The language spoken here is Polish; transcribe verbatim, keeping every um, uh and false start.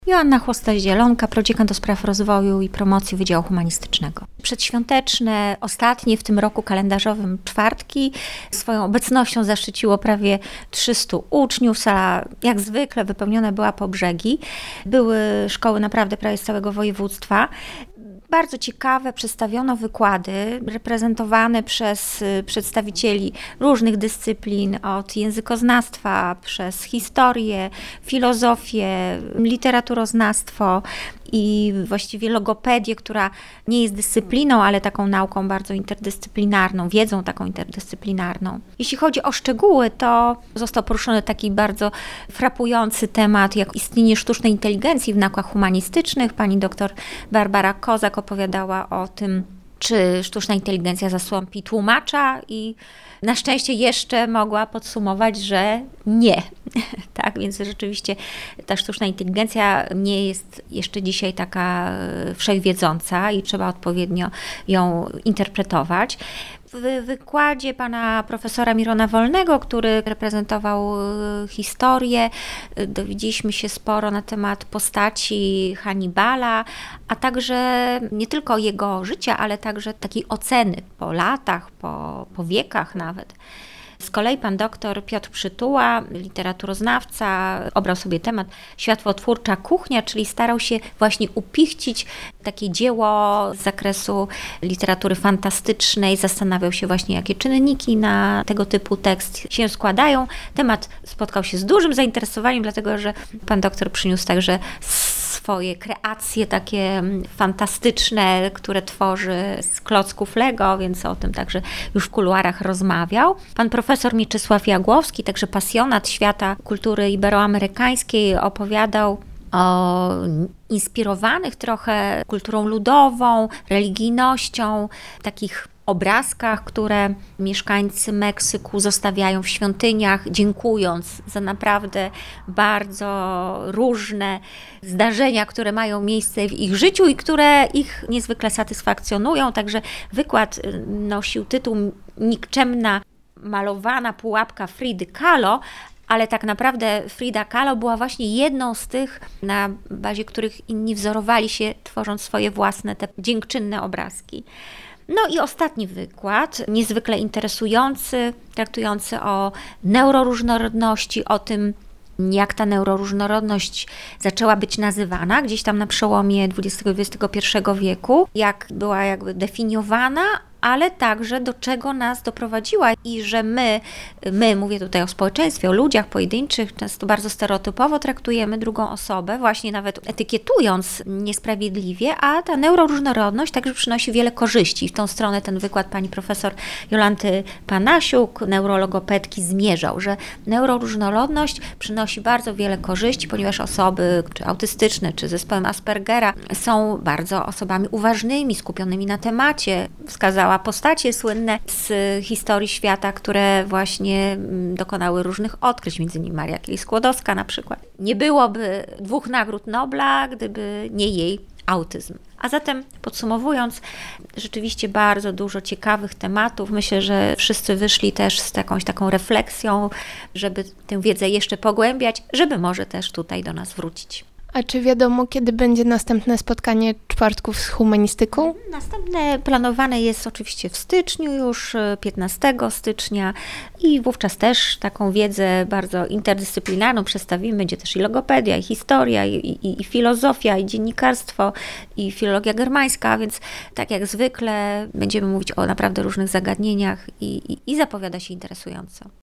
Joanna Chłosta-Zielonka, prodziekan do spraw rozwoju i promocji Wydziału Humanistycznego. Przedświąteczne, ostatnie w tym roku kalendarzowym czwartki swoją obecnością zaszczyciło prawie trzystu uczniów. Sala jak zwykle wypełniona była po brzegi. Były szkoły naprawdę prawie z całego województwa. Bardzo ciekawe przedstawiono wykłady reprezentowane przez przedstawicieli różnych dyscyplin, od językoznawstwa, przez historię, filozofię, literaturoznawstwo i właściwie logopedię, która nie jest dyscypliną, ale taką nauką bardzo interdyscyplinarną, wiedzą taką interdyscyplinarną. Jeśli chodzi o szczegóły, to został poruszony taki bardzo frapujący temat, jak istnienie sztucznej inteligencji w naukach humanistycznych. Pani doktor Barbara Kozak opowiadała o tym, czy sztuczna inteligencja zastąpi tłumacza i na szczęście jeszcze mogła podsumować, że nie. Tak, więc rzeczywiście ta sztuczna inteligencja nie jest jeszcze dzisiaj taka wszechwiedząca i trzeba odpowiednio ją interpretować. W wykładzie pana profesora Mirona Wolnego, który reprezentował historię, dowiedzieliśmy się sporo na temat postaci Hannibala, a także nie tylko jego życia, ale także takiej oceny po latach, po, po wiekach nawet. Z kolei pan doktor Piotr Przytuła, literaturoznawca, obrał sobie temat światłotwórcza kuchnia, czyli starał się właśnie upichcić takie dzieło z zakresu literatury fantastycznej, zastanawiał się właśnie, jakie czynniki na tego typu tekst się składają. Temat spotkał się z dużym zainteresowaniem, dlatego że pan doktor przyniósł także swoje kreacje takie fantastyczne, które tworzy z klocków Lego, więc o tym także już w kuluarach rozmawiał. Pan profesor Mieczysław Jagłowski, także pasjonat świata kultury iberoamerykańskiej, opowiadał o inspirowanych trochę kulturą ludową, religijnością, takich obrazkach, które mieszkańcy Meksyku zostawiają w świątyniach, dziękując za naprawdę bardzo różne zdarzenia, które mają miejsce w ich życiu i które ich niezwykle satysfakcjonują. Także wykład nosił tytuł Nikczemna malowana pułapka Fridy Kahlo, ale tak naprawdę Frida Kahlo była właśnie jedną z tych, na bazie których inni wzorowali się, tworząc swoje własne te dziękczynne obrazki. No i ostatni wykład, niezwykle interesujący, traktujący o neuroróżnorodności, o tym, jak ta neuroróżnorodność zaczęła być nazywana gdzieś tam na przełomie dwudziestego i dwudziestego pierwszego wieku, jak była jakby definiowana, ale także do czego nas doprowadziła i że my, my, mówię tutaj o społeczeństwie, o ludziach pojedynczych, często bardzo stereotypowo traktujemy drugą osobę, właśnie nawet etykietując niesprawiedliwie, a ta neuroróżnorodność także przynosi wiele korzyści. W tą stronę ten wykład pani profesor Jolanty Panasiuk, neurologopedki, zmierzał, że neuroróżnorodność przynosi bardzo wiele korzyści, ponieważ osoby, czy autystyczne, czy z zespołem Aspergera są bardzo osobami uważnymi, skupionymi na temacie. Wskazała postacie słynne z historii świata, które właśnie dokonały różnych odkryć, między innymi Maria Curie-Skłodowska na przykład. Nie byłoby dwóch nagród Nobla, gdyby nie jej autyzm. A zatem podsumowując, rzeczywiście bardzo dużo ciekawych tematów. Myślę, że wszyscy wyszli też z jakąś taką refleksją, żeby tę wiedzę jeszcze pogłębiać, żeby może też tutaj do nas wrócić. A czy wiadomo, kiedy będzie następne spotkanie czwartków z humanistyką? Następne planowane jest oczywiście w styczniu już, piętnastego stycznia i wówczas też taką wiedzę bardzo interdyscyplinarną przedstawimy. Będzie też i logopedia, i historia, i, i, i filozofia, i dziennikarstwo, i filologia germańska, więc tak jak zwykle będziemy mówić o naprawdę różnych zagadnieniach i, i, i zapowiada się interesująco.